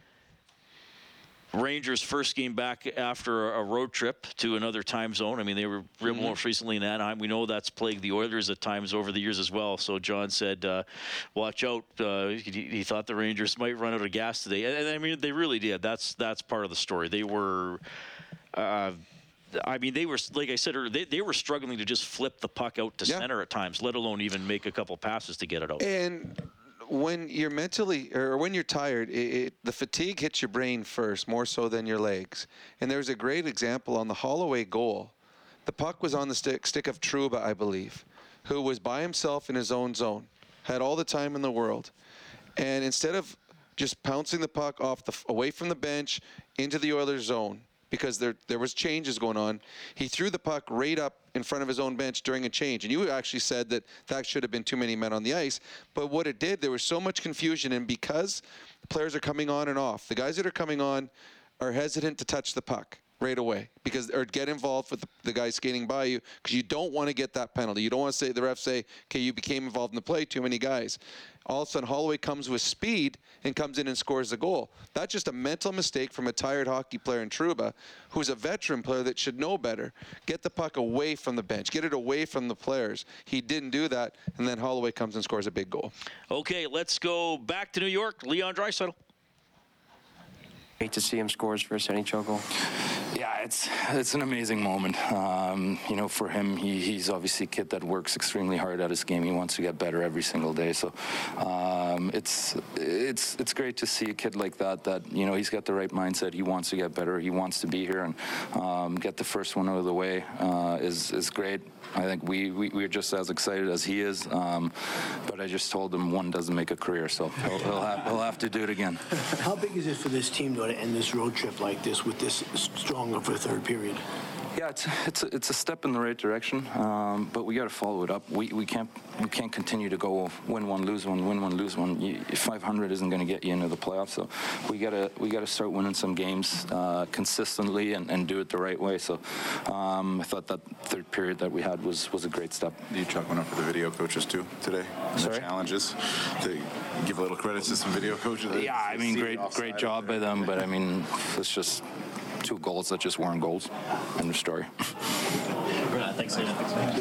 Rangers' first game back after a road trip to another time zone. I mean, they were mm-hmm. most recently in Anaheim. We know that's plagued the Oilers at times over the years as well. So John said, uh, watch out. Uh, he, he thought the Rangers might run out of gas today. And, and I mean, they really did. That's that's part of the story. They were... Uh, I mean, they were, like I said, they, they were struggling to just flip the puck out to yeah. center at times, let alone even make a couple passes to get it out. And when you're mentally, or when you're tired, it, it, the fatigue hits your brain first, more so than your legs. And there's a great example on the Holloway goal. The puck was on the stick, stick of Trouba, I believe, who was by himself in his own zone, had all the time in the world. And instead of just pouncing the puck off the away from the bench into the Oilers zone, because there there was changes going on. He threw the puck right up in front of his own bench during a change. And you actually said that that should have been too many men on the ice. But what it did, there was so much confusion. And because players are coming on and off, the guys that are coming on are hesitant to touch the puck right away because or get involved with the, the guy skating by you because you don't want to get that penalty. You don't want to say the ref say, okay, you became involved in the play, too many guys. All of a sudden, Holloway comes with speed and comes in and scores the goal. That's just a mental mistake from a tired hockey player in Trouba, who's a veteran player that should know better. Get the puck away from the bench. Get it away from the players. He didn't do that, and then Holloway comes and scores a big goal. Okay, let's go back to New York. Leon Draisaitl. Great to see him score his first N H L goal. Yeah, it's it's an amazing moment. Um, you know, for him, he, he's obviously a kid that works extremely hard at his game. He wants to get better every single day. So um, it's it's it's great to see a kid like that. That you know, he's got the right mindset. He wants to get better. He wants to be here and um, get the first one out of the way. Uh, is is great. I think we, we we're just as excited as he is. Um, but I just told him one doesn't make a career, so he'll, he'll have he'll have to do it again. How big is it for this team though to end this road trip like this with this strong of a third period? Yeah, it's it's a, it's a step in the right direction, um, but we got to follow it up. We we can't we can't continue to go win one, lose one, win one, lose one. You, five hundred isn't going to get you into the playoffs, so we gotta we gotta start winning some games uh, consistently and, and do it the right way. So um, I thought that third period that we had was was a great step. You chalk one up for the video coaches too today. And Sorry? The challenges to give a little credit to some video coaches. Yeah, I mean, great great job by them, but I mean, it's just two goals that just weren't goals. End of story. Thanks, There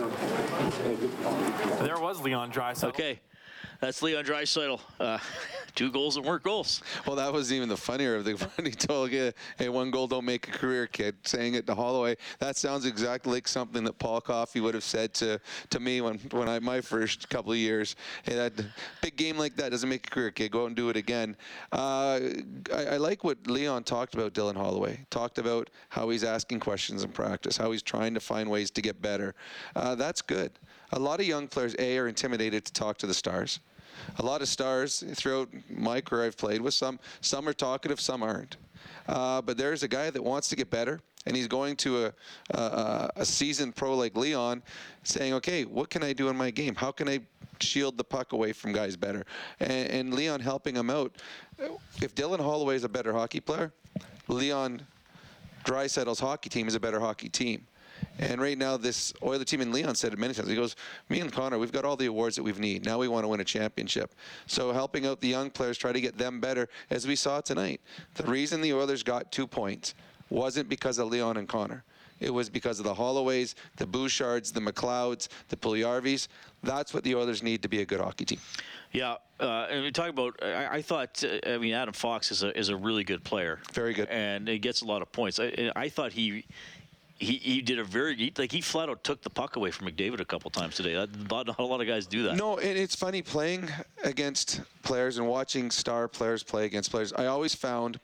was Leon Draisaitl. Okay, that's Leon Draisaitl. Uh, two goals that weren't goals. Well, that wasn't even the funnier of the funny told you, hey, one goal don't make a career, kid, saying it to Holloway. That sounds exactly like something that Paul Coffey would have said to, to me when, when I my first couple of years. Hey, that big game like that doesn't make a career, kid. Go out and do it again. Uh, I, I like what Leon talked about, Dylan Holloway. Talked about how he's asking questions in practice, how he's trying to find ways to get better. Uh, that's good. A lot of young players, A, are intimidated to talk to the stars. A lot of stars throughout my career I've played with, some some are talkative, some aren't. Uh, but there's a guy that wants to get better, and he's going to a, a, a seasoned pro like Leon saying, okay, what can I do in my game? How can I shield the puck away from guys better? And, and Leon helping him out. If Dylan Holloway is a better hockey player, Leon Draisaitl's hockey team is a better hockey team. And right now, this Oilers team, and Leon said it many times, he goes, me and Connor, we've got all the awards that we've need. Now we want to win a championship. So helping out the young players, try to get them better, as we saw tonight. The reason the Oilers got two points wasn't because of Leon and Connor. It was because of the Holloways, the Bouchards, the McLeods, the Puljujarvis. That's what the Oilers need to be a good hockey team. Yeah, uh, and we talk about. I, I thought. Uh, I mean, Adam Fox is a is a really good player. Very good, and he gets a lot of points. I, I thought he. He, he did a very he, like he flat out took the puck away from McDavid a couple times today. That, not a lot of guys do that. No, and it's funny playing against players and watching star players play against players. I always found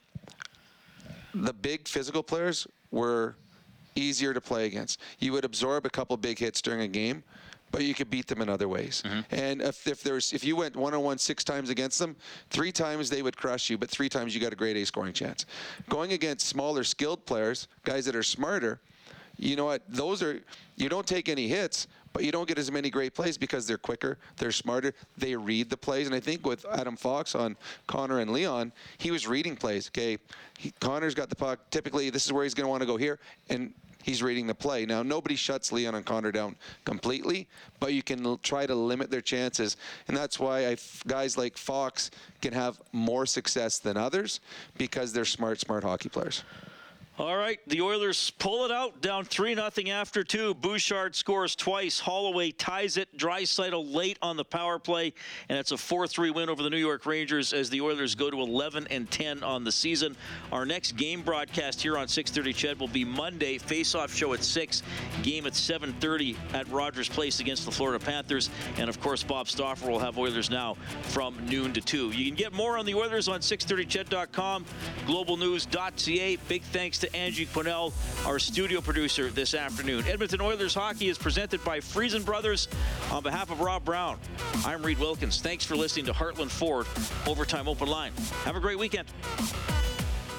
the big physical players were easier to play against. You would absorb a couple big hits during a game, but you could beat them in other ways. Mm-hmm. And if, if there's if you went one-on-one six times against them, three times they would crush you, but three times you got a grade A scoring chance. Going against smaller, skilled players, guys that are smarter, you know what, those are, you don't take any hits, but you don't get as many great plays because they're quicker, they're smarter, they read the plays. And I think with Adam Fox on Connor and Leon, he was reading plays. Okay, he, Connor's got the puck. Typically, this is where he's going to want to go here, and he's reading the play. Now, nobody shuts Leon and Connor down completely, but you can l- try to limit their chances. And that's why I f- guys like Fox can have more success than others because they're smart, smart hockey players. All right, the Oilers pull it out, down three nothing after two. Bouchard scores twice. Holloway ties it. Draisaitl late on the power play, and it's a four three win over the New York Rangers as the Oilers go to eleven and ten on the season. Our next game broadcast here on six thirty C H E D will be Monday. Face-off show at six, game at seven thirty at Rogers Place against the Florida Panthers. And, of course, Bob Stauffer will have Oilers Now from noon to two. You can get more on the Oilers on six thirty C H E D dot com, global news dot c a. Big thanks to Angie Quinnell, our studio producer this afternoon. Edmonton Oilers hockey is presented by Friesen Brothers. On behalf of Rob Brown, I'm Reed Wilkins. Thanks for listening to Heartland Ford Overtime Open Line. Have a great weekend.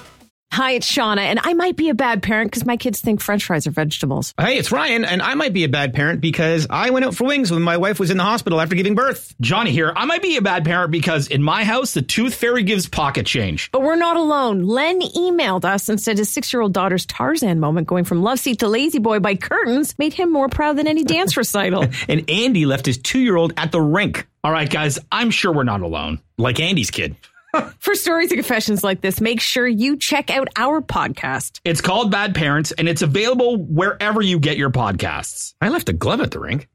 Hi, it's Shauna, and I might be a bad parent because my kids think French fries are vegetables. Hey, it's Ryan, and I might be a bad parent because I went out for wings when my wife was in the hospital after giving birth. Johnny here. I might be a bad parent because in my house, the tooth fairy gives pocket change. But we're not alone. Len emailed us and said his six-year-old daughter's Tarzan moment going from love seat to lazy boy by curtains made him more proud than any dance recital. And Andy left his two-year-old at the rink. All right, guys, I'm sure we're not alone. Like Andy's kid. For stories and confessions like this, make sure you check out our podcast. It's called Bad Parents, and it's available wherever you get your podcasts. I left a glove at the rink.